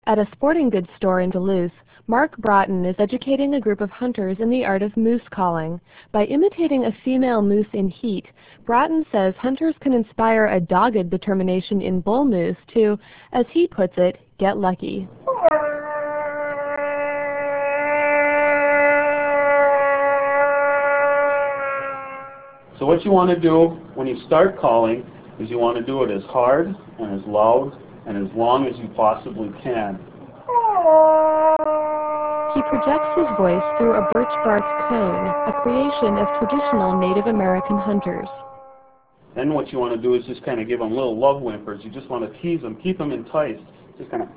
At a sporting goods store in Duluth, Mark Broughton is educating a group of hunters in the art of moose calling. By imitating a female moose in heat, Broughton says hunters can inspire a dogged determination in bull moose to, as he puts it, get lucky. So what you want to do when you start calling is you want to do it as hard and as loud and as long as you possibly can. He projects his voice through a birch bark cone, a creation of traditional Native American hunters. Then what you want to do is just kind of give them little love whimpers. You just want to tease them, keep them enticed. Just kind of...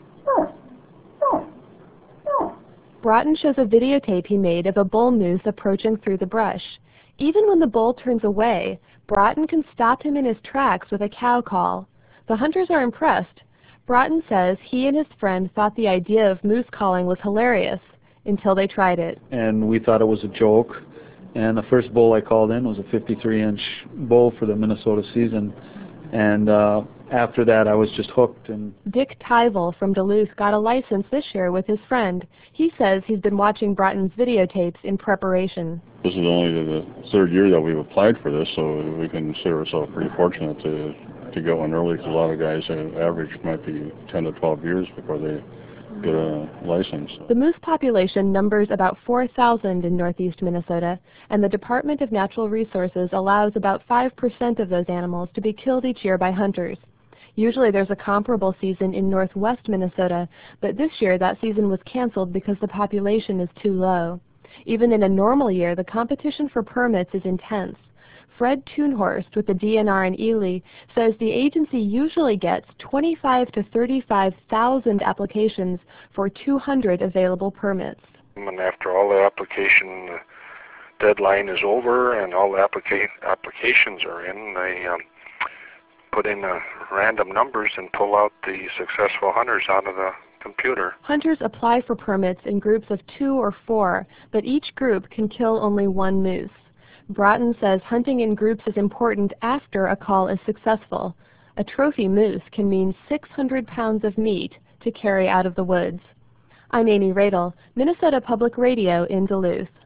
Broughton shows a videotape he made of a bull moose approaching through the brush. Even when the bull turns away, Broughton can stop him in his tracks with a cow call. The hunters are impressed. Broughton says he and his friend thought the idea of moose calling was hilarious until they tried it. And we thought it was a joke. And the first bull I called in was a 53-inch bull for the Minnesota season. And after that, I was just hooked. And Dick Tyvel from Duluth got a license this year with his friend. He says he's been watching Broughton's videotapes in preparation. This is only the third year that we've applied for this, so we consider ourselves pretty fortunate to get one early, because a lot of guys, average might be 10 to 12 years before they get a license. The moose population numbers about 4,000 in northeast Minnesota, and the Department of Natural Resources allows about 5% of those animals to be killed each year by hunters. Usually there's a comparable season in northwest Minnesota, but this year that season was canceled because the population is too low. Even in a normal year, the competition for permits is intense. Fred Toonhorst with the DNR in Ely says the agency usually gets 25 to 35,000 applications for 200 available permits. And after all the application deadline is over and all the applications are in, they put in random numbers and pull out the successful hunters out of the computer. Hunters apply for permits in groups of 2 or 4, but each group can kill only one moose. Broughton says hunting in groups is important after a call is successful. A trophy moose can mean 600 pounds of meat to carry out of the woods. I'm Amy Radel, Minnesota Public Radio in Duluth.